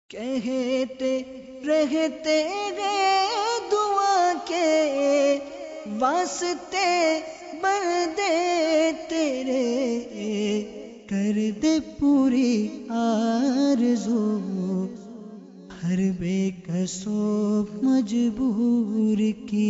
کہتے رہتے گئے دعا کے واسطے بندے تیرے، کر دے پوری آرزو ہر بے کسو مجبور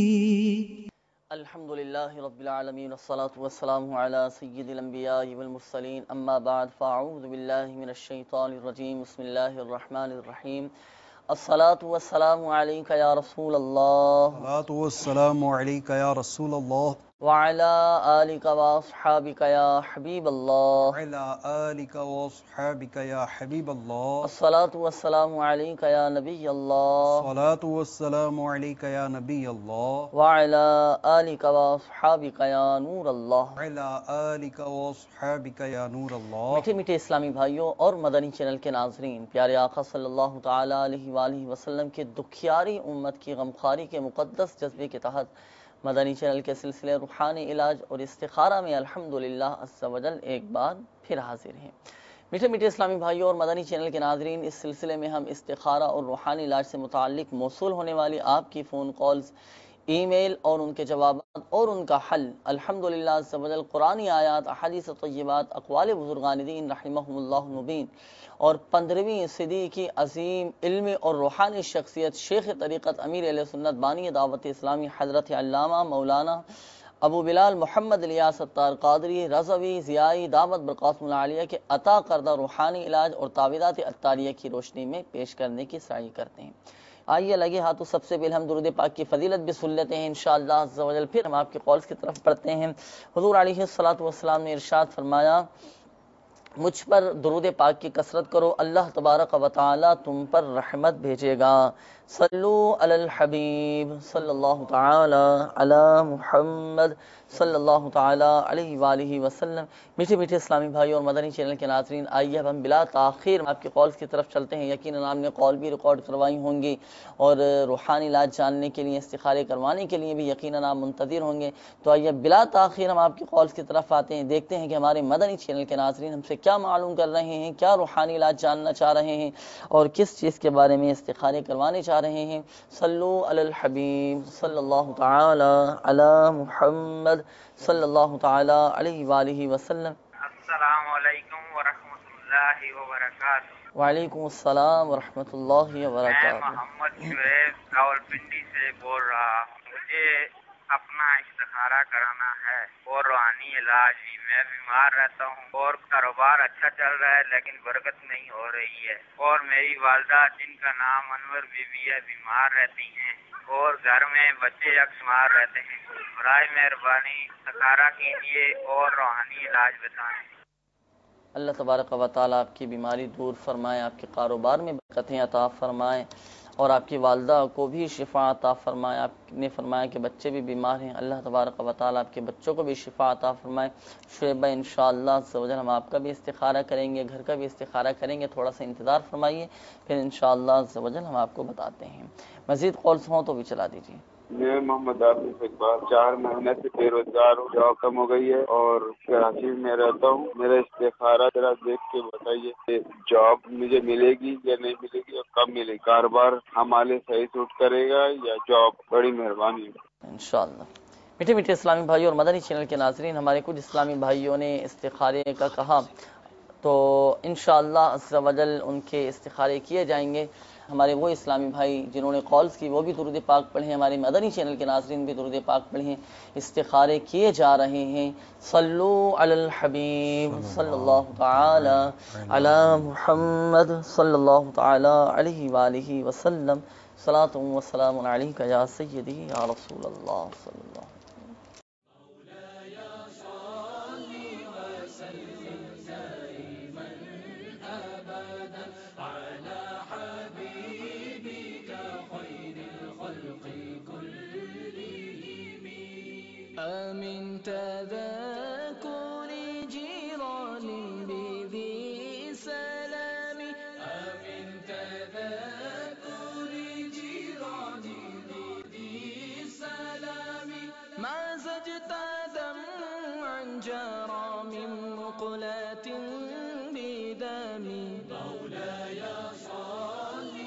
کی۔ الحمدللہ رب العالمین والصلاة والسلام علی سید الانبیاء والمرسلین، اما بعد فاعوذ باللہ من الشیطان الرجیم، بسم اللہ الرحمن الرحیم۔ الصلاة والسلام علیک یا رسول اللہ، الصلاۃ والسلام علیک یا رسول اللہ، وعلی آلک واصحابک یا حبیب اللہ، وعلی آلک واصحابک یا حبیب اللہ، الصلاة والسلام علیک یا نبی اللہ، الصلاۃ والسلام علیک یا نبی اللہ، وعلی آلک واصحابک یا نور اللہ۔ وعلی آلک واصحابک یا نور اللہ۔ میٹھے میٹھے اسلامی بھائیوں اور مدنی چینل کے ناظرین، پیارے آقا صلی اللہ تعالی علیہ وآلہ وسلم کے دکھیاری امت کی غمخواری کے مقدس جذبے کے تحت مدنی چینل کے سلسلے روحانی علاج اور استخارہ میں الحمدللہ عز و جل ایک بار پھر حاضر ہیں۔ میٹھے میٹھے اسلامی بھائیوں اور مدنی چینل کے ناظرین، اس سلسلے میں ہم استخارہ اور روحانی علاج سے متعلق موصول ہونے والی آپ کی فون کالز، ای میل اور ان کے جوابات اور ان کا حل الحمدللہ عز و جل قرآنی آیات، احادیث طیبات، اقوال بزرگان دین رحمہم اللہ المبین اور 15ویں صدی کی عظیم علمی اور روحانی شخصیت شیخ طریقت امیر اہل سنت بانی دعوت اسلامی حضرت علامہ مولانا ابو بلال محمد الیاس اتار قادری رضوی ضیائی دعوت برقاسم العالیہ کے عطا کردہ روحانی علاج اور تعویذات اتاریہ کی روشنی میں پیش کرنے کی سعی کرتے ہیں۔ آئیے لگے ہاتھوں سب سے پہلے ہم درود پاک کی فضیلت بھی سن لیتے ہیں انشاءاللہ عز و جل، پھر ہم آپ کے قولز کی طرف پڑھتے ہیں۔ حضور علیہ الصلوۃ والسلام نے ارشاد فرمایا، مجھ پر درود پاک کی کثرت کرو، اللہ تبارک و تعالی تم پر رحمت بھیجے گا۔ صلو علی الحبیب صلی اللہ تعالی علی محمد صلی اللہ تعالی علیہ وآلہ وسلم۔ میٹھے میٹھے اسلامی بھائی اور مدنی چینل کے ناظرین، آئیے اب ہم بلا تاخیر آپ کے کالز کی طرف چلتے ہیں۔ یقیناً آپ نے کال بھی ریکارڈ کروائی ہوں گی اور روحانی علاج جاننے کے لیے، استخارے کروانے کے لیے بھی یقیناً آپ منتظر ہوں گے۔ تو آئیے بلا تاخیر ہم آپ کے کالز کی طرف آتے ہیں، دیکھتے ہیں کہ ہمارے مدنی چینل کے ناظرین ہم سے کیا معلوم کر رہے ہیں، کیا روحانی علاج جاننا چاہ رہے ہیں اور کس چیز کے بارے میں استخارے کروانے چاہ رہے ہیں۔ صلو علی الحبیب صلی اللہ تعالی علی محمد صلی اللہ تعالی علیہ وآلہ وسلم۔ السلام علیکم ورحمۃ اللہ وبرکاتہ۔ وعلیکم السلام ورحمۃ اللہ میں وبرکاتہ۔ محمد شعیب راولپنڈی سے بول رہا ہوں، مجھے اپنا استخارہ کرانا ہے اور روحانی علاج بھی۔ میں بیمار رہتا ہوں اور کاروبار اچھا چل رہا ہے لیکن برکت نہیں ہو رہی ہے، اور میری والدہ جن کا نام انور بی بی ہے بیمار رہتی ہیں، اور گھر میں بچے بیمار رہتے ہیں۔ برائے مہربانی استخارہ کیجیے اور روحانی علاج بتائیں۔ اللہ تبارک و تعالیٰ آپ کی بیماری دور فرمائے، آپ کے کاروبار میں برکتیں عطا فرمائے اور آپ کی والدہ کو بھی شفا عطا فرمائے۔ آپ نے فرمایا کہ بچے بھی بیمار ہیں، اللہ تبارک و تعالیٰ آپ کے بچوں کو بھی شفا عطا فرمائے۔ شعیب بھائی انشاءاللہ عز و جل ہم آپ کا بھی استخارہ کریں گے، گھر کا بھی استخارہ کریں گے، تھوڑا سا انتظار فرمائیے، پھر انشاءاللہ عز و جل ہم آپ کو بتاتے ہیں۔ مزید کالز ہوں تو بھی چلا دیجیے۔ میں محمد عاطف اقبال 4 مہینے سے بے روزگار ہوں، جاب کم ہو گئی ہے اور کراچی میں رہتا ہوں۔ میرا استخارہ ذرا دیکھ کے بتائیے کہ جاب مجھے ملے گی یا نہیں ملے گی اور کب ملے گی، کاروبار ہمارے صحیح سوٹ کرے گا یا جاب؟ بڑی مہربانی ہے انشاءاللہ۔ میٹھے میٹھے اسلامی بھائیوں اور مدنی چینل کے ناظرین، ہمارے کچھ اسلامی بھائیوں نے استخارے کا کہا تو انشاءاللہ عز و جل ان کے استخارے کیے جائیں گے۔ ہمارے وہ اسلامی بھائی جنہوں نے کالز کی وہ بھی درود پاک پڑھیں، ہمارے مدنی چینل کے ناظرین بھی درود پاک پڑھیں، استخارے کیے جا رہے ہیں۔ صلو علی الحبیب صلی اللہ تعالی علی محمد صلی اللہ تعالی علیہ وآلہ وسلم۔ صلاۃ و سلام علیک یا سیدی یا رسول اللہ صلی اللہ علیہ وسلم۔ من تذكر جيران بذي سلام، من تذكر جيران بذي سلام، ما زجت دمعا جرى من مقلة بدم، مولاي صل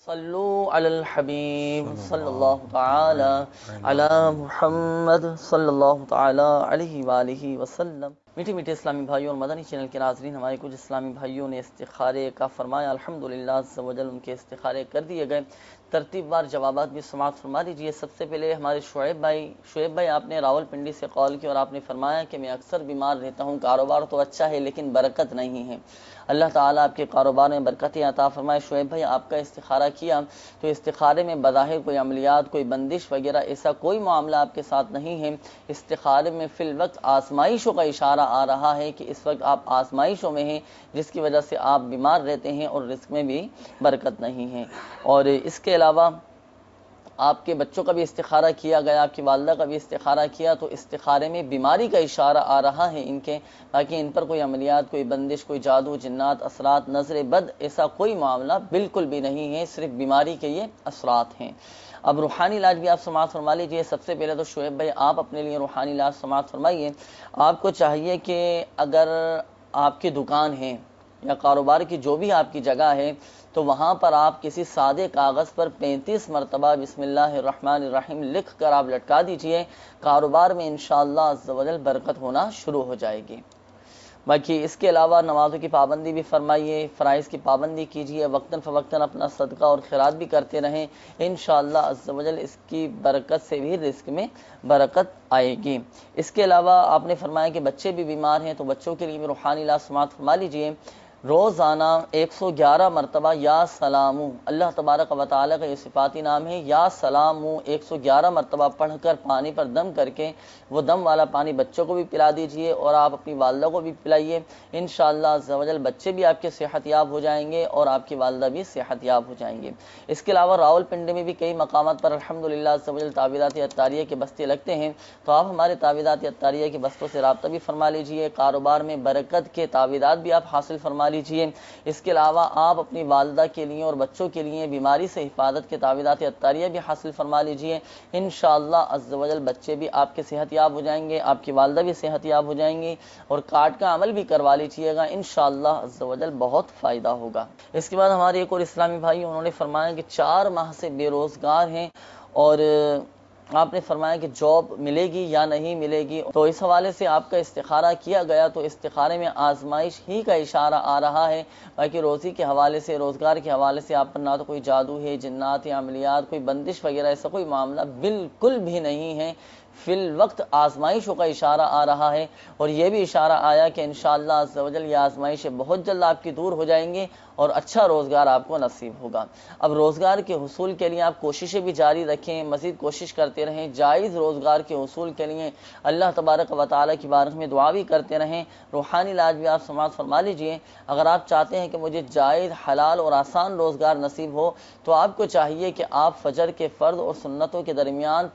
صلو علی الحبیب صلی اللہ تعالی علی محمد صلی اللہ تعالی علیہ وآلہ وسلم۔ میٹھے میٹھے اسلامی بھائیوں اور مدنی چینل کے ناظرین، ہمارے کچھ اسلامی بھائیوں نے استخارے کا فرمایا، الحمدللہ عز و جل ان کے استخارے کر دیے گئے۔ ترتیب وار جوابات بھی سماعت فرما دیجیے۔ سب سے پہلے ہمارے شعیب بھائی آپ نے راول پنڈی سے کال کی اور آپ نے فرمایا کہ میں اکثر بیمار رہتا ہوں، کاروبار تو اچھا ہے لیکن برکت نہیں ہے۔ اللہ تعالیٰ آپ کے کاروبار میں برکتیں عطا فرمائے۔ شعیب بھائی آپ کا استخارہ کیا تو استخارے میں بظاہر کوئی عملیات، کوئی بندش وغیرہ ایسا کوئی معاملہ آپ کے ساتھ نہیں ہے۔ استخارے میں فی الوقت آزمائشوں کا اشارہ آ رہا ہے کہ اس وقت آپ آزمائشوں میں ہیں، جس کی وجہ سے آپ بیمار رہتے ہیں اور رزق میں بھی برکت نہیں ہے۔ اور اس کے علاوہ آپ کے بچوں کا بھی استخارہ کیا گیا، آپ کی والدہ کا بھی استخارہ کیا تو استخارے میں بیماری کا اشارہ آ رہا ہے ان کے، باقی ان پر کوئی عملیات، کوئی بندش، کوئی جادو، جنات، اثرات، نظر بد ایسا کوئی معاملہ بالکل بھی نہیں ہے، صرف بیماری کے یہ اثرات ہیں۔ اب روحانی علاج بھی آپ سماعت فرما لیجئے۔ سب سے پہلے تو شعیب بھائی آپ اپنے لیے روحانی علاج سماعت فرمائیے۔ آپ کو چاہیے کہ اگر آپ کی دکان ہے یا کاروبار کی جو بھی آپ کی جگہ ہے تو وہاں پر آپ کسی سادے کاغذ پر 35 مرتبہ بسم اللہ الرحمن الرحیم لکھ کر آپ لٹکا دیجئے، کاروبار میں انشاءاللہ عز و جل برکت ہونا شروع ہو جائے گی۔ باقی اس کے علاوہ نمازوں کی پابندی بھی فرمائیے، فرائض کی پابندی کیجیے، وقتاً فوقتاً اپنا صدقہ اور خیرات بھی کرتے رہیں، انشاءاللہ عز و جل اس کی برکت سے بھی رزق میں برکت آئے گی۔ اس کے علاوہ آپ نے فرمایا کہ بچے بھی بیمار ہیں تو بچوں کے لیے بھی روحانی علاج سماعت فرما لیجئے۔ روزانہ 111 مرتبہ یا سلامو، اللہ تبارک و تعالی کا یہ صفاتی نام ہے، یا سلامو 111 مرتبہ پڑھ کر پانی پر دم کر کے وہ دم والا پانی بچوں کو بھی پلا دیجئے اور آپ اپنی والدہ کو بھی پلائیے، انشاءاللہ عز و جل بچے بھی آپ کے صحت یاب ہو جائیں گے اور آپ کی والدہ بھی صحت یاب ہو جائیں گے۔ اس کے علاوہ راول پنڈی میں بھی کئی مقامات پر الحمدللہ عز و جل تعویذات عطاریہ کے بستے لگتے ہیں، تو آپ ہمارے تعویذات عطاریہ کے بستوں سے رابطہ بھی فرما لیجئے، کاروبار میں برکت کے تعویذات بھی آپ حاصل فرما لیجئے۔ اس کے علاوہ آپ اپنی والدہ کے لیے اور بچوں کے لیے بیماری سے حفاظت کے تعویذات عطاریہ بھی حاصل فرما لیجئے، انشاءاللہ عز و جل بچے بھی آپ کے صحت یاب ہو جائیں گے، آپ کی والدہ بھی صحت یاب ہو جائیں گی، اور کارڈ کا عمل بھی کروا لیجئے گا، انشاءاللہ عز و جل بہت فائدہ ہوگا۔ اس کے بعد ہمارے ایک اور اسلامی بھائی انہوں نے فرمایا کہ 4 ماہ سے بے روزگار ہیں اور آپ نے فرمایا کہ جاب ملے گی یا نہیں ملے گی، تو اس حوالے سے آپ کا استخارہ کیا گیا تو استخارے میں آزمائش ہی کا اشارہ آ رہا ہے، باقی روزی کے حوالے سے، روزگار کے حوالے سے آپ پر نہ تو کوئی جادو ہے، جنات یا عملیات، کوئی بندش وغیرہ ایسا کوئی معاملہ بالکل بھی نہیں ہے، فی الوقت آزمائشوں کا اشارہ آ رہا ہے، اور یہ بھی اشارہ آیا کہ انشاءاللہ عز و جل یہ آزمائشیں بہت جلد آپ کی دور ہو جائیں گی اور اچھا روزگار آپ کو نصیب ہوگا۔ اب روزگار کے حصول کے لیے آپ کوششیں بھی جاری رکھیں، مزید کوشش کرتے رہیں، جائز روزگار کے حصول کے لیے اللہ تبارک و تعالی کی بارگاہ میں دعا بھی کرتے رہیں۔ روحانی علاج بھی آپ سماعت فرما لیجئے۔ اگر آپ چاہتے ہیں کہ مجھے جائز، حلال اور آسان روزگار نصیب ہو تو آپ کو چاہیے کہ آپ فجر کے فرض اور سنتوں کے درمیان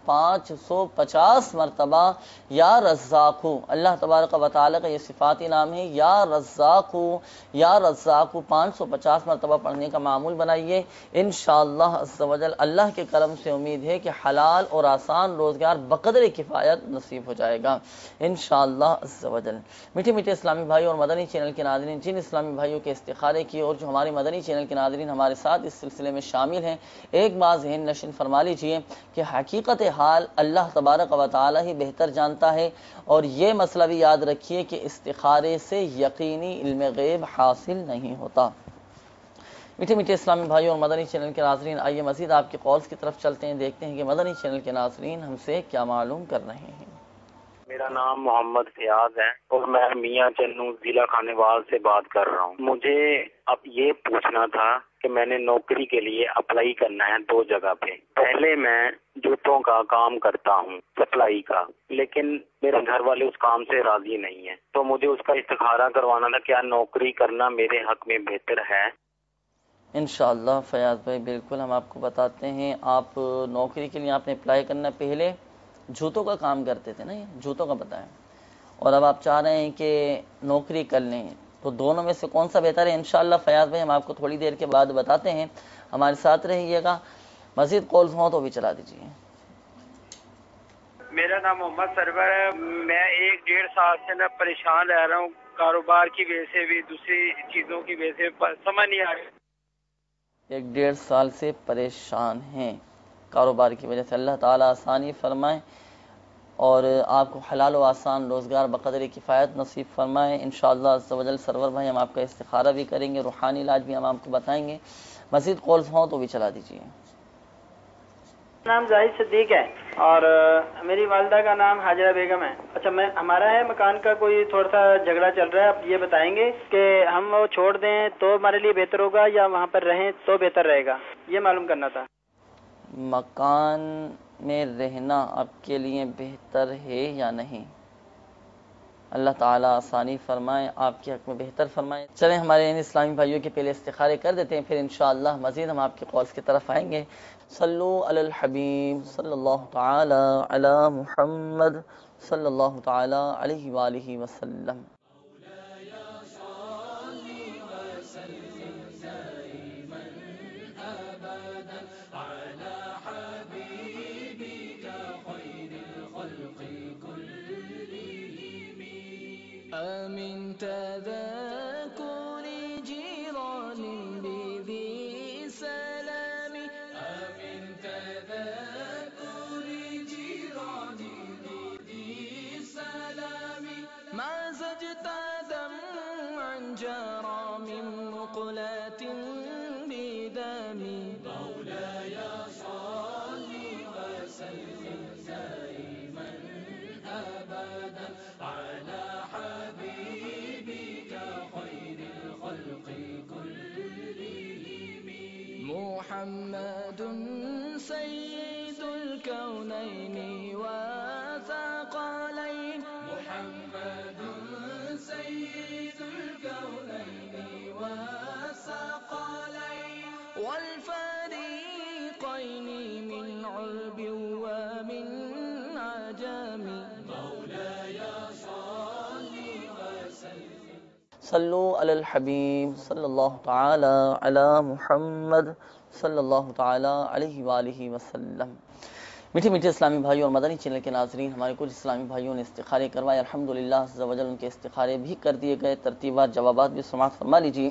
550 مرتبہ یا رزاقو، اللہ تبارک و تعالی کا یہ صفاتی نام ہے، یا رزاقو یا رزاقو 550 مرتبہ پڑھنے کا معمول بنائیے، انشاءاللہ عز و جل اللہ کے کرم سے امید ہے کہ حلال اور آسان روزگار بقدر کفایت نصیب ہو جائے گا انشاءاللہ عز و جل۔ میٹھے میٹھے اسلامی بھائی اور مدنی چینل کے ناظرین، جن اسلامی بھائیوں کے استخارے کی اور جو ہمارے مدنی چینل کے ناظرین ہمارے ساتھ اس سلسلے میں شامل ہیں، ایک بات ذہن نشین فرما لیجئے کہ حقیقت حال اللہ تبارک و تعالی ہی بہتر جانتا ہے، اور یہ مسئلہ بھی یاد رکھیے کہ استخارے سے یقینی علم غیب حاصل نہیں ہوتا۔ میٹھے میٹھے اسلامی بھائیوں اور مدنی چینل کے ناظرین، آئیے مزید آپ کے کالز کی طرف چلتے ہیں، دیکھتے ہیں کہ مدنی چینل کے ناظرین ہم سے کیا معلوم کر رہے ہیں۔ میرا نام محمد فیاض ہے اور میں میاں چنو ضلع خانیوال سے بات کر رہا ہوں۔ مجھے اب یہ پوچھنا تھا کہ میں نے نوکری کے لیے اپلائی کرنا ہے 2 جگہ پہ۔ پہلے میں جوتوں کا کام کرتا ہوں، سپلائی کا، لیکن میرے گھر والے اس کام سے راضی نہیں ہیں، تو مجھے اس کا استخارہ کروانا تھا، کیا نوکری کرنا میرے حق میں بہتر ہے؟ انشاءاللہ فیاض بھائی بالکل ہم آپ کو بتاتے ہیں۔ آپ نوکری کے لیے آپ نے اپلائی کرنا، پہلے جوتوں کا کام کرتے تھے نا، یہ جوتوں کا بتائیں، اور اب آپ چاہ رہے ہیں کہ نوکری کر لیں، تو دونوں میں سے کون سا بہتر ہے؟ انشاءاللہ فیاض بھائی ہم آپ کو تھوڑی دیر کے بعد بتاتے ہیں، ہمارے ساتھ رہیے گا۔ مزید کالز ہوں تو بھی چلا دیجیے۔ میرا نام محمد سرور ہے، میں 1-1.5 سال سے نا پریشان رہ رہا ہوں، کاروبار کی وجہ سے بھی، دوسری چیزوں کی وجہ سے سمجھ نہیں آ رہی۔ 1.5 سال سے پریشان ہیں کاروبار کی وجہ سے. اللہ تعالیٰ آسانی فرمائے اور آپ کو حلال و آسان روزگار بقدر کفایت نصیب فرمائے. انشاءاللہ عز و جل سرور بھائی ہم آپ کا استخارہ بھی کریں گے, روحانی علاج بھی ہم آپ کو بتائیں گے. مزید کالز ہوں تو بھی چلا دیجیے. نام زاہد صدیق ہے اور میری والدہ کا نام حاجرہ بیگم ہے. اچھا ہمارا ہے مکان کا کوئی تھوڑا سا جھگڑا چل رہا ہے. آپ یہ بتائیں گے کہ ہم وہ چھوڑ دیں تو ہمارے لیے بہتر ہوگا یا وہاں پر رہیں تو بہتر رہے گا, یہ معلوم کرنا تھا. مکان میں رہنا آپ کے لیے بہتر ہے یا نہیں؟ اللہ تعالیٰ آسانی فرمائے, آپ کے حق میں بہتر فرمائے. چلیں ہمارے ان اسلامی بھائیوں کے پہلے استخارے کر دیتے ہیں, پھر انشاءاللہ مزید ہم آپ کے کالز کی طرف آئیں گے. صلو علی الحبیب صلی اللہ تعالی علی محمد صلی اللہ تعالی علیہ وآلہ وسلم. من تذاكر جيران بذي سلام من تذاكر جيران بذي سلام ما زجت دمعا جرى من مقلة بدم مولاي صل وسلم دائما أبدا على محمد سيد الكونين وثقلين محمد سيد الكونين وثقلين والفريقين من علب ومن عجم مولاي صل وسلم. صلو علی الحبیب صلی اللہ تعالی علی محمد صلی اللہ تعالی علیہ وآلہ وسلم. میٹھے میٹھے اسلامی بھائیوں اور مدنی چینل کے ناظرین, ہمارے کچھ اسلامی بھائیوں نے استخارے کروائے, الحمدللہ عز و جل ان کے استخارے بھی کر دیے گئے. ترتیبات جوابات بھی سماعت فرما لیجیے.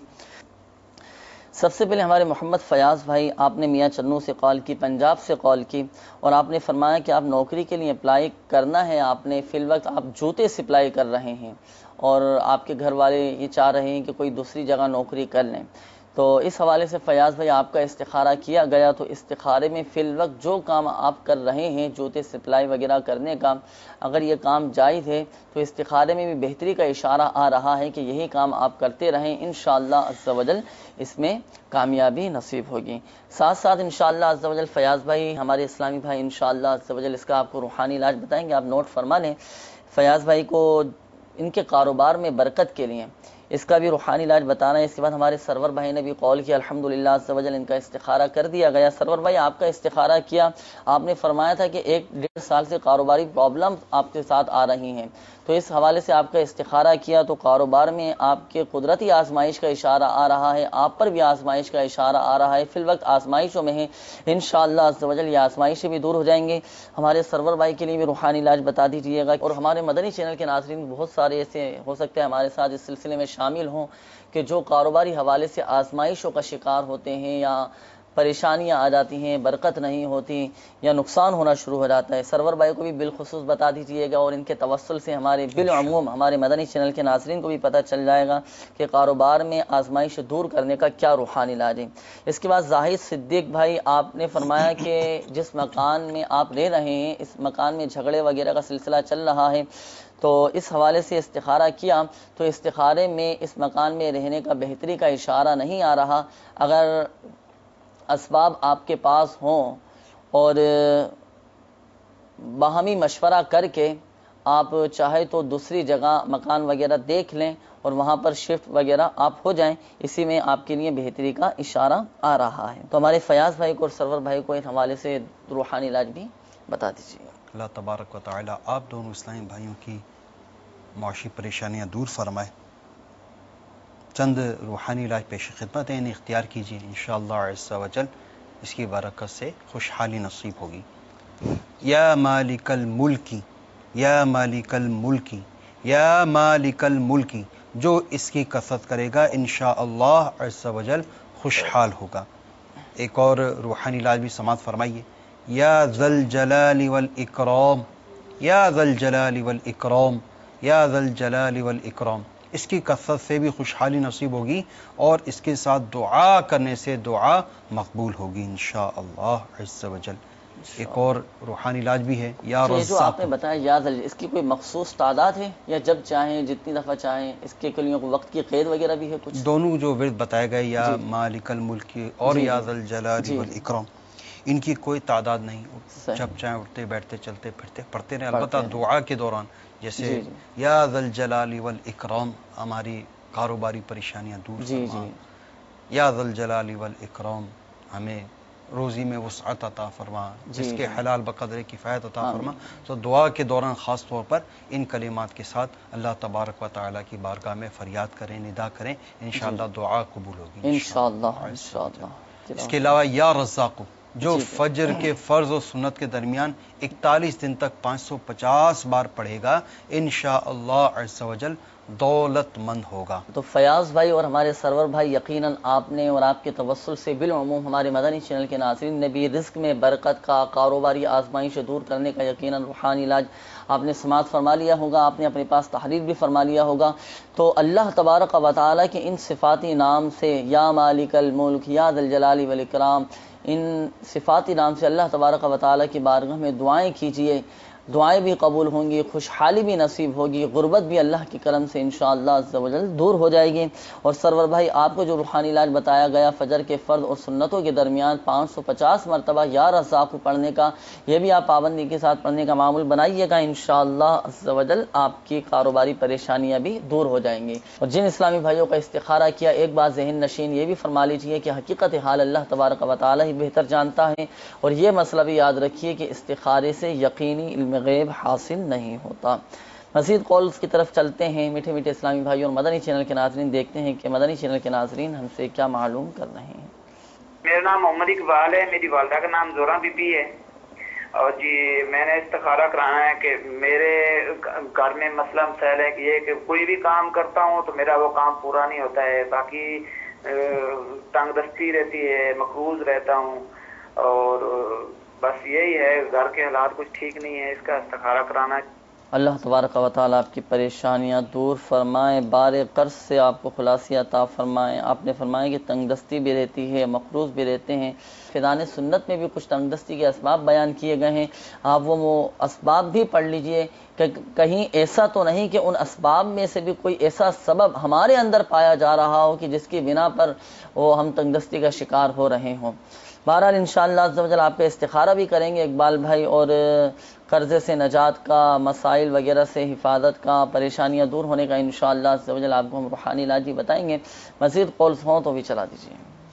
سب سے پہلے ہمارے محمد فیاض بھائی, آپ نے میاں چنو سے کال کی, پنجاب سے کال کی, اور آپ نے فرمایا کہ آپ نوکری کے لیے اپلائی کرنا ہے. آپ نے فی الوقت آپ جوتے سپلائی کر رہے ہیں اور آپ کے گھر والے یہ چاہ رہے ہیں کہ کوئی دوسری جگہ نوکری کر لیں. تو اس حوالے سے فیاض بھائی آپ کا استخارہ کیا گیا. تو استخارے میں فی الوقت جو کام آپ کر رہے ہیں جوتے سپلائی وغیرہ کرنے کا, اگر یہ کام جائز ہے تو استخارے میں بھی بہتری کا اشارہ آ رہا ہے کہ یہی کام آپ کرتے رہیں, انشاءاللہ عز و جل اس میں کامیابی نصیب ہوگی. ساتھ ساتھ انشاءاللہ عز و جل فیاض بھائی, ہمارے اسلامی بھائی انشاءاللہ عز و جل اس کا آپ کو روحانی علاج بتائیں گے. آپ نوٹ فرما لیں, فیاض بھائی کو ان کے کاروبار میں برکت کے لیے اس کا بھی روحانی علاج بتانا ہے. اس کے بعد ہمارے سرور بھائی نے بھی کال کیا, الحمدللہ عز و جل ان کا استخارہ کر دیا گیا. سرور بھائی آپ کا استخارہ کیا, آپ نے فرمایا تھا کہ 1.5 سال سے کاروباری پرابلم آپ کے ساتھ آ رہی ہیں, تو اس حوالے سے آپ کا استخارہ کیا تو کاروبار میں آپ کے قدرتی آزمائش کا اشارہ آ رہا ہے, آپ پر بھی آزمائش کا اشارہ آ رہا ہے. فی الوقت آزمائشوں میں ہیں, انشاءاللہ عز و جل یہ آزمائشیں بھی دور ہو جائیں گے. ہمارے سرور بھائی کے لیے بھی روحانی علاج بتا دیجیے گا. اور ہمارے مدنی چینل کے ناظرین بہت سارے ایسے ہو سکتے ہیں ہمارے ساتھ اس سلسلے میں شامل ہوں کہ جو کاروباری حوالے سے آزمائشوں کا شکار ہوتے ہیں, یا پریشانیاں آ جاتی ہیں, برکت نہیں ہوتی یا نقصان ہونا شروع ہو جاتا ہے. سرور بھائی کو بھی بالخصوص بتا دیجیے گا, اور ان کے توسل سے ہمارے بالعموم ہمارے مدنی چینل کے ناظرین کو بھی پتہ چل جائے گا کہ کاروبار میں آزمائش دور کرنے کا کیا روحانی علاج ہے. اس کے بعد زاہد صدیق بھائی, آپ نے فرمایا کہ جس مکان میں آپ رہ رہے ہیں اس مکان میں جھگڑے وغیرہ کا سلسلہ چل رہا ہے, تو اس حوالے سے استخارہ کیا تو استخارے میں اس مکان میں رہنے کا بہتری کا اشارہ نہیں آ رہا. اگر اسباب آپ کے پاس ہوں اور باہمی مشورہ کر کے آپ چاہے تو دوسری جگہ مکان وغیرہ دیکھ لیں اور وہاں پر شفٹ وغیرہ آپ ہو جائیں, اسی میں آپ کے لیے بہتری کا اشارہ آ رہا ہے. تو ہمارے فیاض بھائی کو اور سرور بھائی کو اس حوالے سے روحانی علاج بھی بتا دیجیے. اللہ تبارک و تعالی آپ دونوں اسلامی بھائیوں کی معاشی پریشانیاں دور فرمائے. چند روحانی علاج پیش خدمت ہیں, انہیں اختیار کیجیے, انشاءاللہ عز و جل اس کی برکت سے خوشحالی نصیب ہوگی. یا مالک الملکی, یا مالک الملکی, یا مالک الملکی, جو اس کی کثرت کرے گا انشاءاللہ عز و جل خوشحال ہوگا. ایک اور روحانی علاج بھی سماعت فرمائیے. یا ذل جلال والاکرام، یا ذل جلال والاکرام، یا ذل جلال والاکرام. اس کی کثرت سے بھی خوشحالی نصیب ہوگی اور اس کے ساتھ دعا کرنے سے دعا مقبول ہوگی انشاءاللہ عز و جل. ایک اور روحانی علاج بھی ہے یا جو رزاق. آپ نے بتایا یاد، اس کی کوئی مخصوص تعداد ہے یا جب چاہیں جتنی دفعہ چاہیں؟ اس کے کلیوں کو وقت کی قید وغیرہ بھی ہے کچھ؟ دونوں جو ورد بتائے گئے، یا مالک الملک اور یا ذل جلال والاکرام، ان کی کوئی تعداد نہیں. جب چاہیں اٹھتے بیٹھتے چلتے پھرتے پڑھتے رہیں. البتہ دعا کے دوران جیسے یا ذل جلال والاکرام ہماری کاروباری پریشانیاں دور فرما، یا ذل جلال والاکرام ہمیں روزی میں وسعت عطا فرما، جس کے حلال بقدر کفایت عطا فرما. تو دعا کے دوران خاص طور پر ان کلمات کے ساتھ اللہ تبارک و تعالیٰ کی بارگاہ میں فریاد کریں، ندا کریں، انشاءاللہ دعا قبول ہوگی انشاءاللہ. اس کے علاوہ یا رزاق، جو فجر کے فرض و سنت کے درمیان 41 دن تک 550 بار پڑھے گا انشاءاللہ عز و جل دولت مند ہوگا. تو فیاض بھائی اور ہمارے سرور بھائی، یقیناً آپ نے اور آپ کے توسل سے بالعموم ہمارے مدنی چینل کے ناظرین نے بھی رزق میں برکت کا، کاروباری آزمائش دور کرنے کا یقیناً روحانی علاج آپ نے سماعت فرما لیا ہوگا، آپ نے اپنے پاس تحریر بھی فرما لیا ہوگا. تو اللہ تبارک و تعالیٰ کے ان صفاتی نام سے، یا مالک الملک، یا ذل جلال والاکرام، ان صفاتی نام سے اللہ تبارک و تعالیٰ کی بارگاہ میں دعائیں کیجئے. دعائیں بھی قبول ہوں گی، خوشحالی بھی نصیب ہوگی، غربت بھی اللہ کے کرم سے انشاءاللہ عز و جل دور ہو جائے گی. اور سرور بھائی، آپ کو جو روحانی علاج بتایا گیا فجر کے فرض اور سنتوں کے درمیان 550 مرتبہ یا رزاق پڑھنے کا، یہ بھی آپ پابندی کے ساتھ پڑھنے کا معمول بنائیے گا. انشاءاللہ عز و جل آپ کی کاروباری پریشانیاں بھی دور ہو جائیں گی. اور جن اسلامی بھائیوں کا استخارہ کیا، ایک بات ذہن نشین یہ بھی فرما لیجیے کہ حقیقت حال اللہ تبارک و تعالی ہی بہتر جانتا ہے. اور یہ مسئلہ بھی یاد رکھیے کہ استخارے سے یقینی علم غیب حاصل نہیں ہوتا. مزید کالز کی طرف چلتے ہیں. میٹھے میٹھے اسلامی بھائیوں اور مدنی چینل کے ناظرین، دیکھتے ہیں کہ مدنی چینل کے ناظرین ہم سے کیا معلوم کر رہے ہیں. میرا نام محمد اقبال ہے، میری والدہ کا نام زورا بی بی ہے. اور جی میں نے استخارہ کرانا ہے کہ میرے گھر میں مسئلہ مسائل ہے کہ یہ کہ کوئی بھی کام کرتا ہوں تو میرا وہ کام پورا نہیں ہوتا ہے، باقی تنگ دستی رہتی ہے، مقروض رہتا ہوں، اور بس یہی ہے، گھر کے حالات کچھ ٹھیک نہیں ہے، اس کا استخارہ کرانا ہے. اللہ تبارک و تعالیٰ آپ کی پریشانیاں دور فرمائیں، بار قرض سے آپ کو خلاصی عطا فرمائیں. آپ نے فرمایا کہ تنگ دستی بھی رہتی ہے، مقروض بھی رہتے ہیں. فیضان سنت میں بھی کچھ تنگ دستی کے اسباب بیان کیے گئے ہیں، آپ وہ اسباب بھی پڑھ لیجئے کہ کہیں ایسا تو نہیں کہ ان اسباب میں سے بھی کوئی ایسا سبب ہمارے اندر پایا جا رہا ہو کہ جس کی بنا پر وہ ہم تنگ دستی کا شکار ہو رہے ہوں. بہرحال انشاءاللہ عز و جل آپ پہ استخارہ بھی کریں گے اقبال بھائی، اور قرضے سے نجات کا، مسائل وغیرہ سے حفاظت کا، پریشانیاں دور ہونے کا انشاءاللہ عز و جل آپ کو ہم روحانی علاج بھی بتائیں گے. مزید کالز ہوں تو بھی چلا دیجیے.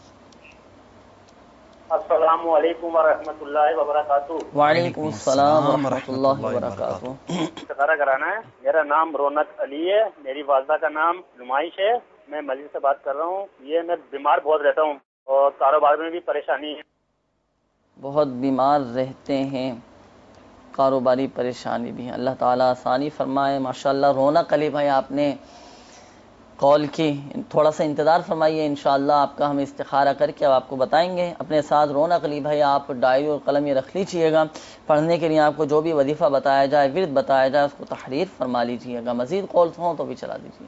السلام علیکم ورحمۃ اللہ وبرکاتہ. وعلیکم السلام ورحمۃ اللہ وبرکاتہ. استخارہ کرانا ہے. میرا نام رونق علی ہے، میری والدہ کا نام نمائش ہے، میں مسجد سے بات کر رہا ہوں. یہ میں بیمار بہت رہتا ہوں اور کاروبار میں بھی پریشانی ہے. بہت بیمار رہتے ہیں، کاروباری پریشانی بھی ہے. اللہ تعالیٰ آسانی فرمائے. ماشاءاللہ رونق علی بھائی آپ نے کال کی، تھوڑا سا انتظار فرمائیے، انشاءاللہ آپ کا ہم استخارہ کر کے آپ کو بتائیں گے. اپنے ساتھ رونق علی بھائی آپ ڈائری اور قلم یہ رکھ لیجیے گا، پڑھنے کے لیے آپ کو جو بھی وظیفہ بتایا جائے، ورد بتایا جائے، اس کو تحریر فرما لیجیے گا. مزید کالز ہوں تو بھی چلا دیجیے.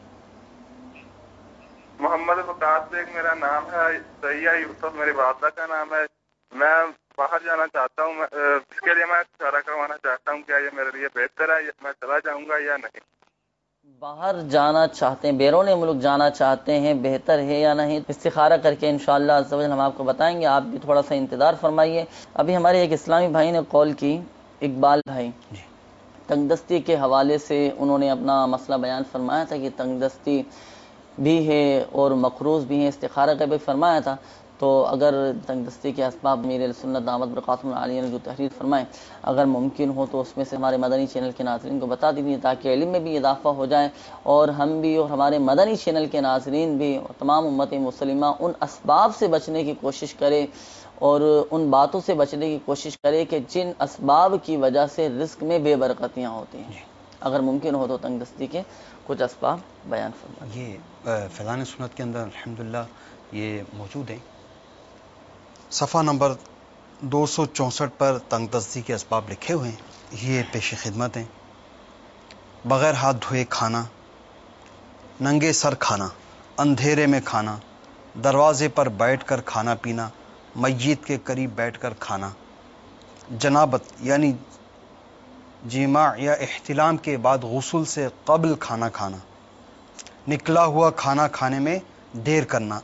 محمد فقات بیگ میرا نام ہے، سیاح یوسف میری والدہ کا نام ہے. میں باہر جانا چاہتا ہوں، اس کے لیے میں استخارہ کروانا چاہتا ہوں. کیا یہ میرے لیے بہتر ہے، میں چلا جاؤں گا یا نہیں؟ باہر جانا چاہتے ہیں، بیرون ملک جانا چاہتے ہیں، بہتر ہے یا نہیں، استخارہ کر کے انشاءاللہ عز و جل ہم آپ کو بتائیں گے. آپ بھی تھوڑا سا انتظار فرمائیے. ابھی ہمارے ایک اسلامی بھائی نے کال کی، اقبال بھائی، تنگ دستی کے حوالے سے انہوں نے اپنا مسئلہ بیان فرمایا تھا کہ تنگ دستی بھی ہے اور مقروض بھی ہیں. استخارہ کا بھی فرمایا تھا. تو اگر تنگ دستی کے اسباب میرے سنت دامت برکاتہم العالیہ نے جو تحریر فرمائے، اگر ممکن ہو تو اس میں سے ہمارے مدنی چینل کے ناظرین کو بتا دیجیے تاکہ علم میں بھی اضافہ ہو جائے، اور ہم بھی اور ہمارے مدنی چینل کے ناظرین بھی اور تمام امت مسلمہ ان اسباب سے بچنے کی کوشش کرے اور ان باتوں سے بچنے کی کوشش کرے کہ جن اسباب کی وجہ سے رزق میں بے برکتیاں ہوتی ہیں. اگر ممکن ہو تو تنگ دستی کے کچھ اسباب بیان فرمائیں. یہ فیضان سنت کے اندر الحمدللہ یہ موجود ہے. صفحہ نمبر 264 پر تنگ دستی کے اسباب لکھے ہوئے ہیں، یہ پیش خدمت ہیں۔ بغیر ہاتھ دھوئے کھانا، ننگے سر کھانا، اندھیرے میں کھانا، دروازے پر بیٹھ کر کھانا پینا، میت کے قریب بیٹھ کر کھانا، جنابت یعنی جماع یا احتلام کے بعد غسل سے قبل کھانا کھانا، نکلا ہوا کھانا کھانے میں دیر کرنا،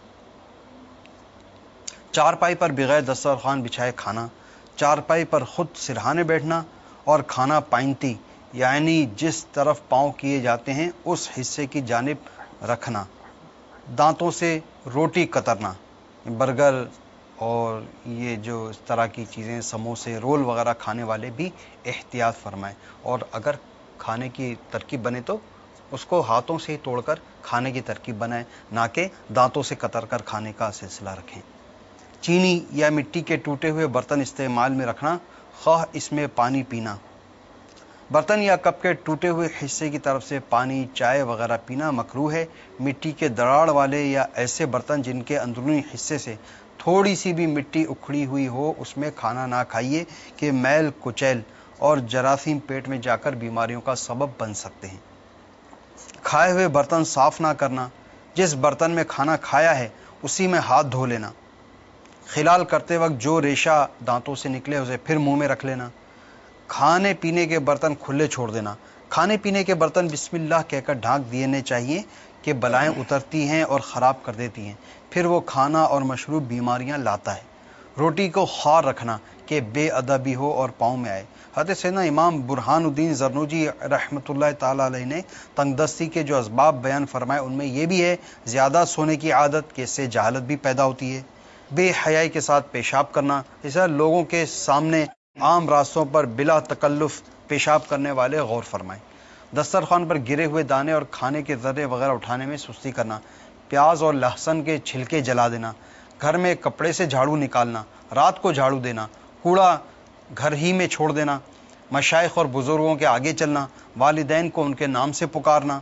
چارپائی پر بغیر دسترخوان بچھائے کھانا، چارپائی پر خود سرہانے بیٹھنا اور کھانا پائنتی یعنی جس طرف پاؤں کیے جاتے ہیں اس حصے کی جانب رکھنا، دانتوں سے روٹی کترنا، برگر اور یہ جو اس طرح کی چیزیں سموسے رول وغیرہ کھانے والے بھی احتیاط فرمائیں، اور اگر کھانے کی ترکیب بنے تو اس کو ہاتھوں سے ہی توڑ کر کھانے کی ترکیب بنائیں، نہ کہ دانتوں سے کتر کر کھانے کا سلسلہ رکھیں۔ چینی یا مٹی کے ٹوٹے ہوئے برتن استعمال میں رکھنا، خواہ اس میں پانی پینا، برتن یا کپ کے ٹوٹے ہوئے حصے کی طرف سے پانی چائے وغیرہ پینا مکروہ ہے۔ مٹی کے دراڑ والے یا ایسے برتن جن کے اندرونی حصے سے تھوڑی سی بھی مٹی اکھڑی ہوئی ہو اس میں کھانا نہ کھائیے کہ میل کچیل اور جراثیم پیٹ میں جا کر بیماریوں کا سبب بن سکتے ہیں۔ کھائے ہوئے برتن صاف نہ کرنا، جس برتن میں کھانا کھایا ہے اسی میں ہاتھ دھو لینا، خلال کرتے وقت جو ریشہ دانتوں سے نکلے اسے پھر منہ میں رکھ لینا، کھانے پینے کے برتن کھلے چھوڑ دینا، کھانے پینے کے برتن بسم اللہ کہہ کر ڈھانک دینے چاہیے کہ بلائیں اترتی ہیں اور خراب کر دیتی ہیں، پھر وہ کھانا اور مشروب بیماریاں لاتا ہے۔ روٹی کو خار رکھنا کہ بے ادبی ہو اور پاؤں میں آئے۔ حضرت سیدنا امام برہان الدین زرنوجی رحمۃ اللہ تعالی علیہ نے تنگ دستی کے جو اسباب بیان فرمائے ان میں یہ بھی ہے زیادہ سونے کی عادت کہ اس سے جہالت بھی پیدا ہوتی ہے، بے حیائی کے ساتھ پیشاب کرنا، اس طرح لوگوں کے سامنے عام راستوں پر بلا تکلف پیشاب کرنے والے غور فرمائیں، دسترخوان پر گرے ہوئے دانے اور کھانے کے ذرے وغیرہ اٹھانے میں سستی کرنا، پیاز اور لہسن کے چھلکے جلا دینا، گھر میں کپڑے سے جھاڑو نکالنا، رات کو جھاڑو دینا، کوڑا گھر ہی میں چھوڑ دینا، مشائخ اور بزرگوں کے آگے چلنا، والدین کو ان کے نام سے پکارنا،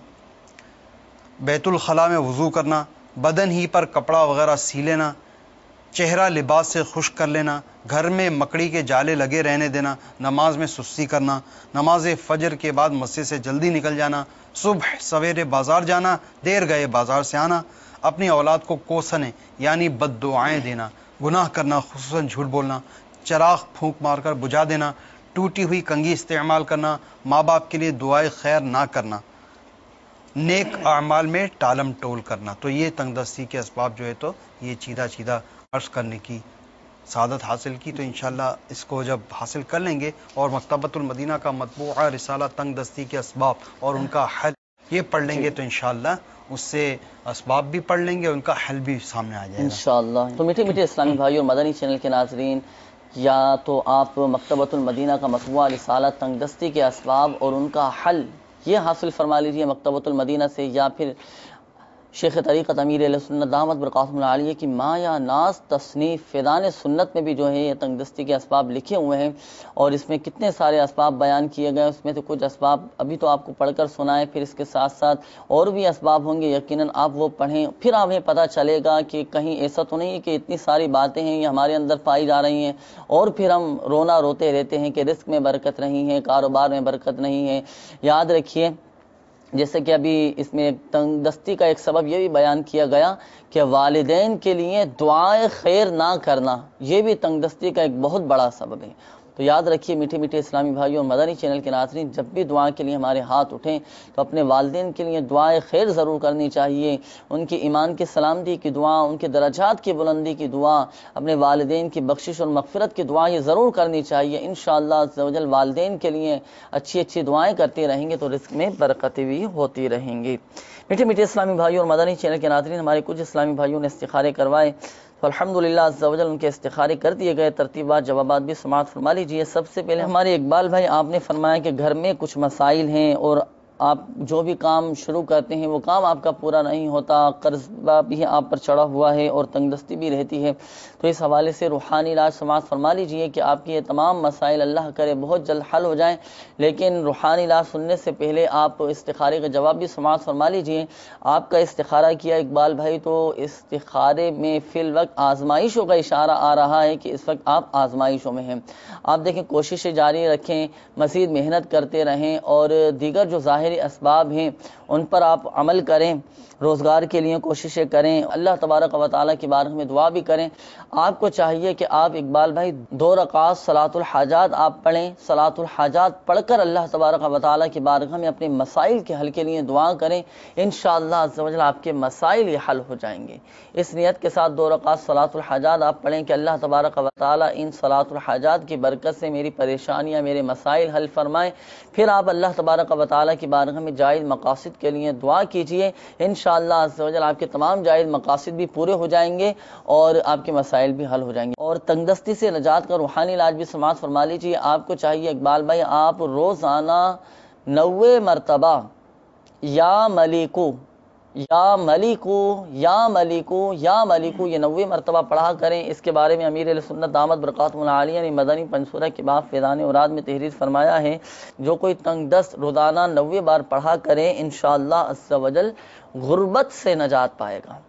بیت الخلاء میں وضو کرنا، بدن ہی پر کپڑا وغیرہ سی لینا، چہرہ لباس سے خشک کر لینا، گھر میں مکڑی کے جالے لگے رہنے دینا، نماز میں سستی کرنا، نماز فجر کے بعد مسجد سے جلدی نکل جانا، صبح سویرے بازار جانا، دیر گئے بازار سے آنا، اپنی اولاد کو کوسنے یعنی بد دعائیں دینا، گناہ کرنا خصوصاً جھوٹ بولنا، چراغ پھونک مار کر بجھا دینا، ٹوٹی ہوئی کنگھی استعمال کرنا، ماں باپ کے لیے دعائے خیر نہ کرنا، نیک اعمال میں ٹالم ٹول کرنا۔ تو یہ تنگ دستی کے اسباب جو ہے تو یہ چیدہ چیدہ عرض کرنے کی سعادت حاصل کی، تو انشاءاللہ اس کو جب حاصل کر لیں گے اور مکتبۃ المدینہ کا مطبوعہ رسالہ تنگ دستی کے اسباب اور ان کا حل یہ پڑھ لیں گے تو انشاءاللہ اس سے اسباب بھی پڑھ لیں گے، ان کا حل بھی سامنے آ جائے گا انشاءاللہ۔ تو میٹھے میٹھے اسلامی بھائی اور مدنی چینل کے ناظرین، یا تو آپ مکتبۃ المدینہ کا مطبوعہ رسالہ تنگ دستی کے اسباب اور ان کا حل یہ حاصل فرما لیجیے مکتبۃ المدینہ سے، یا پھر شیخ طریقت امیر اہل سنت دامت برکاتہم العالیہ کی ما یا ناز تصنیف فیضان سنت میں بھی جو ہے یہ تنگ دستی کے اسباب لکھے ہوئے ہیں، اور اس میں کتنے سارے اسباب بیان کیے گئے، اس میں سے کچھ اسباب ابھی تو آپ کو پڑھ کر سنائے، پھر اس کے ساتھ ساتھ اور بھی اسباب ہوں گے، یقیناً آپ وہ پڑھیں، پھر آپ پتہ چلے گا کہ کہیں ایسا تو نہیں کہ اتنی ساری باتیں ہیں یہ ہمارے اندر پائی جا رہی ہیں اور پھر ہم روتے رہتے ہیں کہ رزق میں برکت نہیں ہے، کاروبار میں برکت نہیں ہے۔ یاد رکھیے جیسے کہ ابھی اس میں تنگ دستی کا ایک سبب یہ بھی بیان کیا گیا کہ والدین کے لیے دعائے خیر نہ کرنا، یہ بھی تنگ دستی کا ایک بہت بڑا سبب ہے۔ تو یاد رکھیے میٹھے میٹھے اسلامی بھائیوں اور مدنی چینل کے ناظرین، جب بھی دعا کے لیے ہمارے ہاتھ اٹھیں تو اپنے والدین کے لیے دعائے خیر ضرور کرنی چاہیے، ان کی ایمان کی سلامتی کی دعا، ان کے درجات کی بلندی کی دعا، اپنے والدین کی بخشش اور مغفرت کی دعا یہ ضرور کرنی چاہیے۔ انشاءاللہ عز و جل والدین کے لیے اچھی اچھی دعائیں کرتے رہیں گے تو رزق میں برکتیں بھی ہوتی رہیں گی۔ میٹھے میٹھے اسلامی بھائیوں اور مدنی چینل کے ناظرین، ہمارے کچھ اسلامی بھائیوں نے استخارے کروائے تو الحمدللہ عز و جل ان کے استخارے کر دیے گئے، ترتیبات جوابات بھی سماعت فرما لیجیے۔ سب سے پہلے ہمارے اقبال بھائی، آپ نے فرمایا کہ گھر میں کچھ مسائل ہیں اور آپ جو بھی کام شروع کرتے ہیں وہ کام آپ کا پورا نہیں ہوتا، قرض بھی آپ پر چڑھا ہوا ہے اور تنگ دستی بھی رہتی ہے، تو اس حوالے سے روحانی علاج سماعت فرما لیجئے کہ آپ کے یہ تمام مسائل اللہ کرے بہت جلد حل ہو جائیں۔ لیکن روحانی علاج سننے سے پہلے آپ استخارے کا جواب بھی سماعت فرما لیجئے۔ آپ کا استخارہ کیا اقبال بھائی، تو استخارے میں فی الوقت آزمائشوں کا اشارہ آ رہا ہے کہ اس وقت آپ آزمائشوں میں ہیں۔ آپ دیکھیں، کوششیں جاری رکھیں، مزید محنت کرتے رہیں اور دیگر جو ظاہری اسباب ہیں ان پر آپ عمل کریں، روزگار کے لیے کوششیں کریں، اللہ تبارک و تعالیٰ کی بارگاہ میں دعا بھی کریں۔ آپ کو چاہیے کہ آپ اقبال بھائی 2 رکعات صلاۃ الحاجات آپ پڑھیں، صلاۃ الحاجات پڑھ کر اللہ تبارک و تعالیٰ کی بارگاہ میں اپنے مسائل کے حل کے لیے دعا کریں، انشاءاللہ عز و جل آپ کے مسائل یہ حل ہو جائیں گے۔ اس نیت کے ساتھ 2 رکعات صلاۃ الحاجات آپ پڑھیں کہ اللہ تبارک و تعالیٰ ان صلاۃ الحاجات کی برکت سے میری پریشانیاں، میرے مسائل حل فرمائیں۔ پھر آپ اللہ تبارک و تعالیٰ کی بارگاہ میں جائز مقاصد کے لیے دعا کیجئے، انشاءاللہ عز و جل آپ کے تمام جائز مقاصد بھی پورے ہو جائیں گے اور آپ کے مسائل بھی حل ہو جائیں گے۔ اور تنگ دستی سے نجات کا روحانی علاج بھی سماعت فرما لیجئے۔ آپ کو چاہیے اقبال بھائی، آپ روزانہ 90 مرتبہ یا ملیکو یا ملیکو یا ملیکو یا ملیکو یہ 90 مرتبہ پڑھا کریں۔ اس کے بارے میں امیر اہل سنت دامت برکاتہ العالیہ نے مدنی پنصورہ کے باب فیضان اوراد میں تحریر فرمایا ہے، جو کوئی تنگ دست روزانہ 90 بار پڑھا کرے انشاءاللہ عز و جل غربت سے نجات پائے گا۔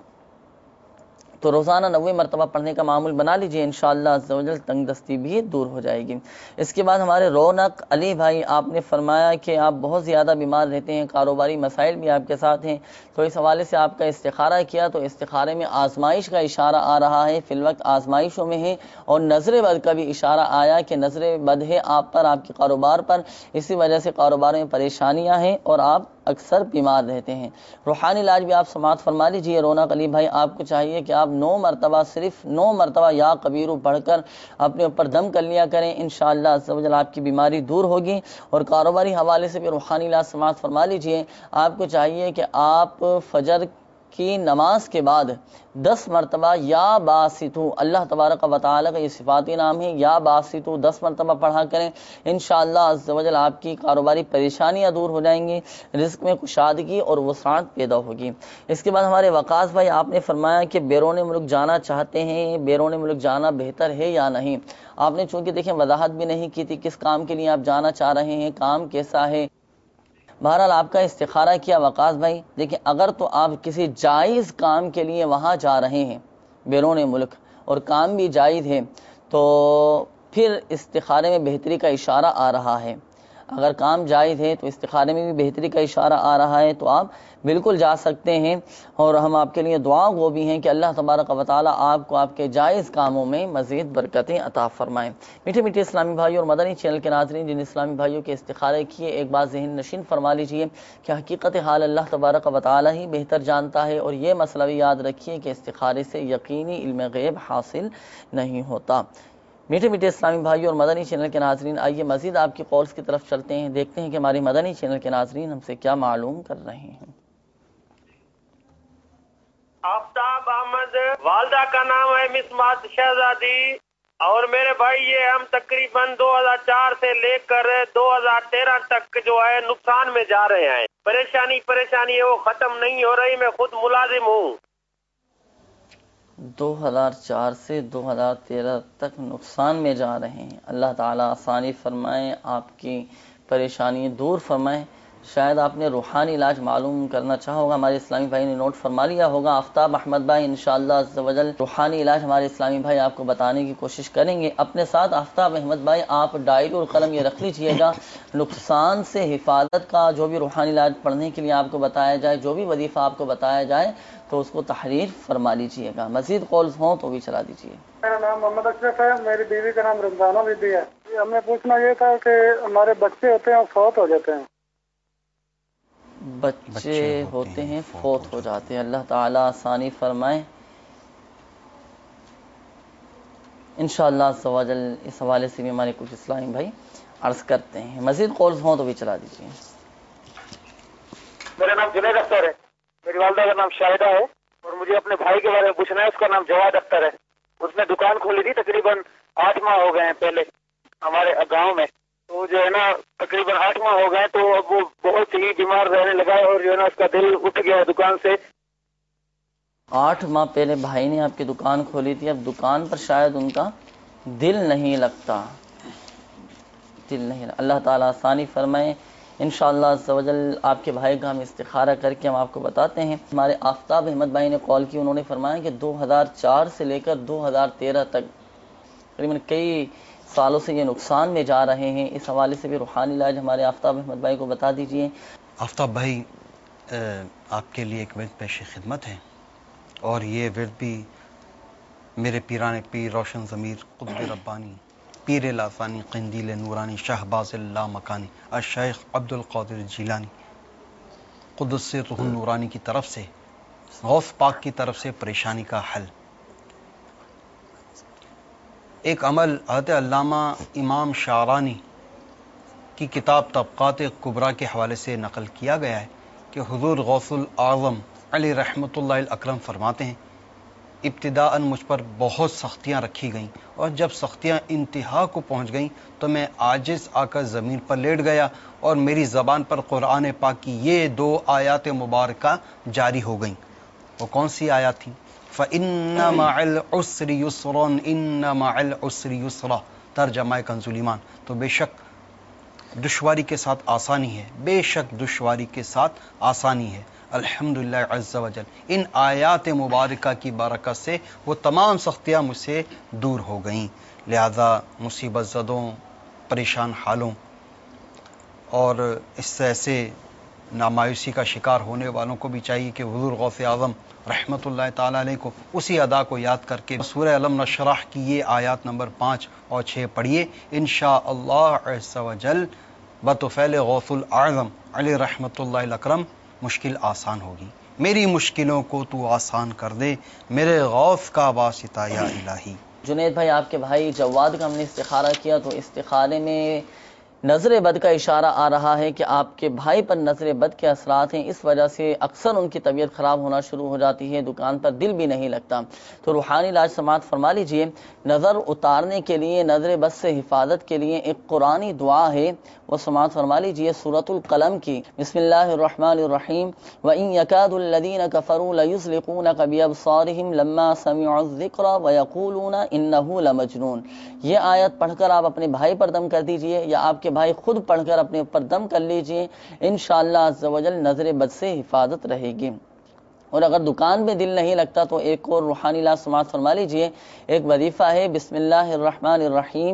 تو روزانہ 90 مرتبہ پڑھنے کا معمول بنا لیجئے، انشاءاللہ عز و جل تنگ دستی بھی دور ہو جائے گی۔ اس کے بعد ہمارے رونق علی بھائی، آپ نے فرمایا کہ آپ بہت زیادہ بیمار رہتے ہیں، کاروباری مسائل بھی آپ کے ساتھ ہیں، تو اس حوالے سے آپ کا استخارہ کیا تو استخارے میں آزمائش کا اشارہ آ رہا ہے، فی الوقت آزمائشوں میں ہے، اور نظر بد کا بھی اشارہ آیا کہ نظر بد ہے آپ پر، آپ کے کاروبار پر، اسی وجہ سے کاروبار میں پریشانیاں ہیں اور آپ اکثر بیمار رہتے ہیں۔ روحانی علاج بھی آپ سماعت فرما لیجئے۔ رونق علی بھائی، آپ کو چاہیے کہ آپ 9 مرتبہ، صرف 9 مرتبہ یا کبیرو پڑھ کر اپنے اوپر دم کر لیا کریں، انشاءاللہ عز و جل آپ کی بیماری دور ہوگی۔ اور کاروباری حوالے سے بھی روحانی علاج سماعت فرما لیجئے۔ آپ کو چاہیے کہ آپ فجر کی نماز کے بعد 10 مرتبہ یا باسطو، اللہ تبارک و تعالیٰ کا یہ صفاتی نام ہے، یا باسطو 10 مرتبہ پڑھا کریں، انشاءاللہ عز و جل آپ کی کاروباری پریشانیاں دور ہو جائیں گی، رزق میں کشادگی اور وسعت پیدا ہوگی۔ اس کے بعد ہمارے وقاص بھائی، آپ نے فرمایا کہ بیرون ملک جانا چاہتے ہیں، بیرون ملک جانا بہتر ہے یا نہیں؟ آپ نے چونکہ دیکھیں وضاحت بھی نہیں کی تھی کس کام کے لیے آپ جانا چاہ رہے ہیں، کام کیسا ہے۔ بہرحال آپ کا استخارہ کیا وقاص بھائی، دیکھیں اگر تو آپ کسی جائز کام کے لیے وہاں جا رہے ہیں بیرون ملک اور کام بھی جائز ہے، تو پھر استخارے میں بہتری کا اشارہ آ رہا ہے۔ اگر کام جائز ہے تو استخارے میں بھی بہتری کا اشارہ آ رہا ہے، تو آپ بالکل جا سکتے ہیں، اور ہم آپ کے لیے دعا گو بھی ہیں کہ اللہ تبارک و تعالیٰ آپ کو آپ کے جائز کاموں میں مزید برکتیں عطا فرمائیں۔ میٹھے میٹھے اسلامی بھائیوں اور مدنی چینل کے ناظرین، جن اسلامی بھائیوں کے استخارے کیے، ایک بات ذہن نشین فرما لیجئے کہ حقیقت حال اللہ تبارک و تعالیٰ ہی بہتر جانتا ہے، اور یہ مسئلہ بھی یاد رکھیے کہ استخارے سے یقینی علم غیب حاصل نہیں ہوتا۔ میٹھے میٹھے اسلامی بھائیوں اور مدنی چینل کے ناظرین، آئیے مزید آپ کی کالز کی طرف چلتے ہیں، دیکھتے ہیں کہ ہماری مدنی چینل کے ناظرین ہم سے کیا معلوم کر رہے ہیں۔ آفتاب احمد، والدہ کا نام ہے مسمات شہزادی، اور میرے بھائی یہ ہم تقریباً 2004 سے لے کر 2013 تک جو ہے نقصان میں جا رہے ہیں۔ پریشانی ہے وہ ختم نہیں ہو رہی، میں خود ملازم ہوں۔ 2004 سے 2013 تک نقصان میں جا رہے ہیں، اللہ تعالیٰ آسانی فرمائیں، آپ کی پریشانی دور فرمائیں۔ شاید آپ نے روحانی علاج معلوم کرنا چاہا ہوگا، ہمارے اسلامی بھائی نے نوٹ فرما لیا ہوگا۔ آفتاب احمد بھائی انشاءاللہ عز و جل روحانی علاج ہمارے اسلامی بھائی آپ کو بتانے کی کوشش کریں گے۔ اپنے ساتھ آفتاب احمد بھائی آپ ڈائری اور قلم یہ رکھ لیجئے گا، نقصان سے حفاظت کا جو بھی روحانی علاج پڑھنے کے لیے آپ کو بتایا جائے، جو بھی وظیفہ آپ کو بتایا جائے تو اس کو تحریر فرما لیجئے گا۔ مزید کالز ہوں تو بھی چلا دیجئے۔ میرا نام محمد اشرف ہے، میری بیوی کا نام رمضانہ بی بی ہے۔ ہمیں پوچھنا یہ تھا کہ ہمارے بچے ہوتے ہیں اور فوت ہو جاتے ہیں۔ بچے ہوتے ہیں فوت ہو جاتے ہیں، اللہ تعالیٰ آسانی فرمائے انشاءاللہ عز و جل۔ اس حوالے سے بھی ہمارے کچھ اسلامی بھائی عرض کرتے ہیں، مزید کالز ہوں تو بھی چلا دیجیے۔ میرا نام جنید اختر ہے، میری والدہ کا نام شاہدہ ہے، اور مجھے اپنے بھائی کے بارے میں پوچھنا ہے، اس کا نام جواد اختر ہے۔ اس نے دکان کھولی تھی، تقریباً 8 ماہ ہو گئے ہیں پہلے ہمارے گاؤں میں، تو جو ہے نا تقریباً 8 ماہ ہو گئے، تو اب وہ بہت ہی بیمار رہنے لگا ہے اور جو ہے نا اس کا دل اٹھ گیا دکان سے۔ 8 ماہ پہلے بھائی نے آپ کی دکان کھولی تھی، اب دکان پر شاید ان کا دل نہیں لگتا، اللہ تعالیٰ آسانی فرمائے۔ انشاءاللہ عزوجل آپ کے بھائی کا ہم استخارہ کر کے ہم آپ کو بتاتے ہیں۔ ہمارے آفتاب احمد بھائی نے کال کی، انہوں نے فرمایا کہ 2004 سے لے کر 2013 تک تقریباً کئی سالوں سے یہ نقصان میں جا رہے ہیں، اس حوالے سے بھی روحانی علاج ہمارے آفتاب احمد بھائی کو بتا دیجئے۔ آفتاب بھائی، آپ کے لیے ایک ورد پیش خدمت ہے، اور یہ ورد بھی میرے پیران پیر روشن ضمیر قطب ربانی پیر لاسانی قندیل نورانی شہباز اللہ مکانی الشیخ عبد القادر جیلانی قدس سرہ النورانی کی طرف سے، غوث پاک کی طرف سے پریشانی کا حل۔ ایک عمل حضرت علامہ امام شعرانی کی کتاب طبقات کبریٰ کے حوالے سے نقل کیا گیا ہے کہ حضور غوث الاعظم علی رحمۃ اللہ الاکرم فرماتے ہیں، ابتداءً مجھ پر بہت سختیاں رکھی گئیں، اور جب سختیاں انتہا کو پہنچ گئیں تو میں عاجز آ کر زمین پر لیٹ گیا، اور میری زبان پر قرآن پاک کی یہ 2 آیات مبارکہ جاری ہو گئیں۔ وہ کون سی آیات تھیں؟ فَإِنَّ مَعَ الْعُسْرِ يُسْرًا إِنَّ مَعَ الْعُسْرِ يُسْرًا، ترجمہ کنز ایمان۔ تو بے شک دشواری کے ساتھ آسانی ہے، بے شک دشواری کے ساتھ آسانی ہے۔ الحمدللہ عز وجل ان آیات مبارکہ کی برکت سے وہ تمام سختیاں مجھ سے دور ہو گئیں۔ لہذا مصیبت زدوں، پریشان حالوں اور اس سے ایسے نامایوسی کا شکار ہونے والوں کو بھی چاہیے کہ حضور غوث اعظم رحمۃ اللہ تعالی علیہ کو اسی ادا کو یاد کر کے سورہ علم نشرح کی یہ آیات نمبر 5 اور 6 پڑھیے، انشاءاللہ عز وجل بطفیل غوث الاعظم علی رحمۃ اللہ الاکرم مشکل آسان ہوگی۔ میری مشکلوں کو تو آسان کر دے، میرے غوث کا واسطہ یا الہی۔ جنید بھائی، آپ کے بھائی جواد کا ہم نے استخارہ کیا تو استخارے میں نظر بد کا اشارہ آ رہا ہے کہ آپ کے بھائی پر نظر بد کے اثرات ہیں، اس وجہ سے اکثر ان کی طبیعت خراب ہونا شروع ہو جاتی ہے، دکان پر دل بھی نہیں لگتا۔ تو روحانی علاج سماعت فرما لیجئے۔ نظر اتارنے کے لیے، نظر بد سے حفاظت کے لیے ایک قرآنی دعا ہے، وہ سماعت فرما لیجئے، سورۃ القلم کی۔ بسم اللہ الرحمن الرحیم، وَإِن يَكَادُ الَّذِينَ كَفَرُوا لَيُزْلِقُونَكَ بِأَبْصَارِهِمْ لَمَّا سَمِعُوا الذِّكْرَ وَيَقُولُونَ إِنَّهُ لَمَجْنُونٌ۔ یہ آیت پڑھ کر آپ اپنے بھائی پر دم کر دیجئے، یا آپ کے بھائی خود پڑھ کر اپنے اوپر دم کر لیجئے، انشاءاللہ عز و جل نظر بد سے حفاظت رہے گی۔ اور اگر دکان میں دل نہیں لگتا تو ایک اور روحانی علاج سماعت فرما لیجئے۔ ایک وظیفہ ہے، بسم اللہ الرحمن الرحیم،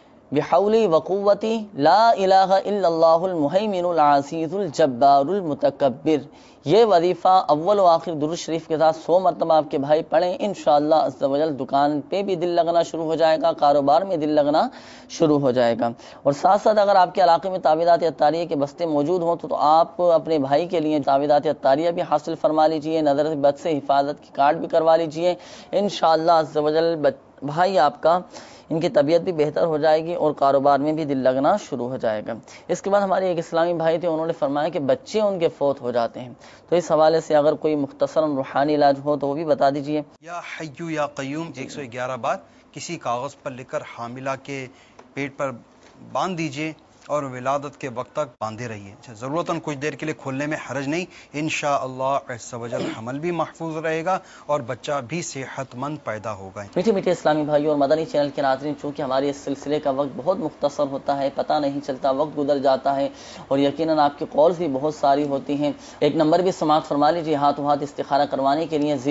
بحولی وقوتی لا الہ الا اللہ المہیمن العزیز الجبار المتکبر۔ یہ وظیفہ اول و آخر درود شریف کے ساتھ 100 مرتبہ آپ کے بھائی پڑھیں، انشاءاللہ عز و جل دکان پہ بھی دل لگنا شروع ہو جائے گا، کاروبار میں دل لگنا شروع ہو جائے گا۔ اور ساتھ ساتھ اگر آپ کے علاقے میں تعویذات عطاریہ کے بستے موجود ہوں تو آپ اپنے بھائی کے لیے تعویذات عطاریہ بھی حاصل فرما لیجئے، نظر بد سے حفاظت کی کارڈ بھی کروا لیجئے، انشاءاللہ عز و جل بھائی آپ کا ان کی طبیعت بھی بہتر ہو جائے گی اور کاروبار میں بھی دل لگنا شروع ہو جائے گا۔ اس کے بعد ہمارے ایک اسلامی بھائی تھے، انہوں نے فرمایا کہ بچے ان کے فوت ہو جاتے ہیں، تو اس حوالے سے اگر کوئی مختصراً روحانی علاج ہو تو وہ بھی بتا دیجئے۔ یا حیو یا قیوم 111 بار کسی کاغذ پر لکھ کر حاملہ کے پیٹ پر باندھ دیجئے اور ولادت کے وقت تک باندھے رہیے، ضرورتاً کچھ دیر کے لیے کھولنے میں حرج نہیں، انشاءاللہ عز و جل حمل بھی محفوظ رہے گا اور بچہ بھی صحت مند پیدا ہوگا۔ میٹھے میٹھے اسلامی بھائیوں اور مدنی چینل کے ناظرین، چونکہ ہمارے اس سلسلے کا وقت بہت مختصر ہوتا ہے، پتہ نہیں چلتا، وقت گزر جاتا ہے، اور یقیناً آپ کی کالز بھی بہت ساری ہوتی ہیں۔ ایک نمبر بھی سماعت فرما لیجیے ہاتھوں ہاتھ استخارہ کروانے کے لیے،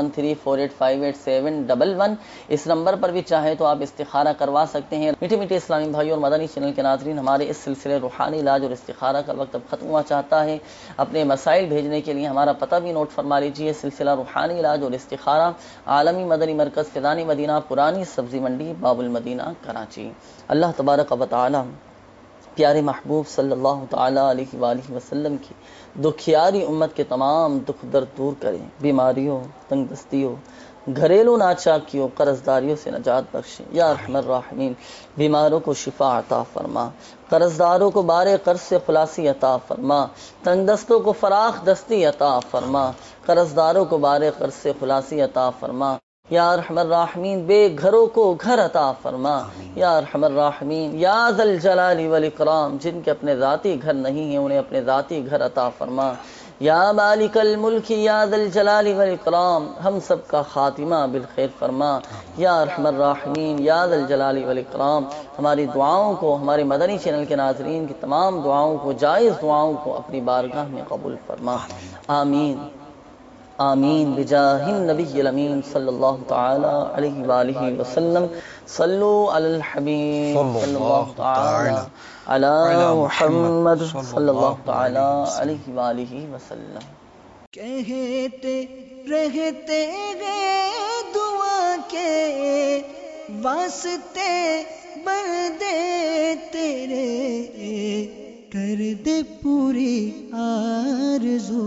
0213485811، اس نمبر پر بھی چاہے تو آپ استخارہ کروا سکتے ہیں۔ میٹھے میٹھے اسلامی بھائیوں اور مدنی چینل کے ناظرین، ہمارے اس سلسلے روحانی علاج اور استخارہ کا وقت اب ختم ہوا چاہتا ہے۔ اپنے مسائل بھیجنے کے لیے ہمارا پتہ بھی نوٹ فرما لیجیے، سلسلہ روحانی علاج اور استخارہ، عالمی مدنی مرکز فیضانی مدینہ، پرانی سبزی منڈی، باب المدینہ، کراچی۔ اللہ تبارک و تعالی پیارے محبوب صلی اللہ تعالی علیہ وآلہ وسلم کی دکھیاری امت کے تمام دکھ درد دور کریں، بیماریوں، تنگ دستیوں، گھریلو ناچاکیوں، قرض داریوں سے نجات بخشیں یا ارحم الراحمین۔ بیماروں کو شفا عطا فرما، قرض داروں کو بارے قرض سے خلاصی عطا فرما، تنگ دستوں کو فراخ دستی عطا فرما، قرض داروں کو بارے قرض سے خلاصی عطا فرما۔ یا ارحم الراحمین بے گھروں کو گھر عطا فرما، یا ارحم الراحمین یا ذا الجلال والاکرام جن کے اپنے ذاتی گھر نہیں ہیں انہیں اپنے ذاتی گھر عطا فرما، یا مالک الملک یا ذا الجلال والاکرام ہم سب کا خاتمہ بالخیر فرما، یا ارحم الراحمین یا ذا الجلال والاکرام ہماری دعاؤں کو، ہمارے مدنی چینل کے ناظرین کی تمام دعاؤں کو، جائز دعاؤں کو اپنی بارگاہ میں قبول فرما، آمین آمین بجاہ النبی الامین صلی اللہ تعالی علیہ وآلہ وسلم۔ صلو علی الحبیب صلی اللہ تعالی علی محمد صلی اللہ تعالی علیہ وآلہ وسلم۔ کہتے رہتے گئے دعا کے واسطے بندے تیرے، کر دے پوری آرزو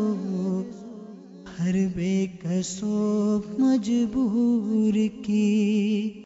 ہر بے کسو مجبور کی۔